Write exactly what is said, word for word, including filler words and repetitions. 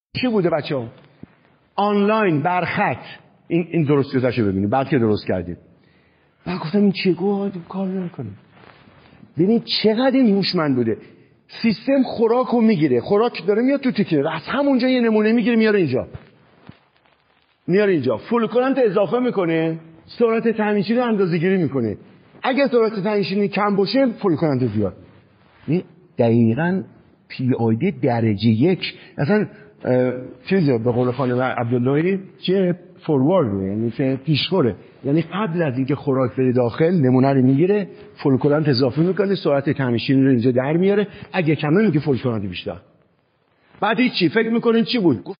چی بوده بچه‌ها؟ آنلاین بر خط این این درست گذاشته ببینید بعد که درست کردید. من گفتم این چیه؟ گفت کار نمی‌کنه. ببینید چقدر این هوشمند بوده. سیستم خوراکو میگیره، خوراک داره میاد تو تیکه، از همونجا یه نمونه میگیره میاره اینجا. میاره اینجا. فولکورانت اضافه میکنه، سرعت ته‌نشینی رو اندازه‌گیری میکنه. اگه سرعت ته‌نشینی کم باشه فولکورانت زیاد. این دقیقاً پی آیدی درجه یک. اصلا چیزه به قول خانم عبداللهی چیه فوروارد، یعنی که پیشخوره، یعنی قبل از اینکه خوراک بره داخل نمونه رو میگیره، فولکورانت اضافه میکنه، سرعت ته‌نشینی رو اینجا در میاره، اگه کمه میگه فولکورانت بیشتر. بعد چی فکر میکنین چی بود؟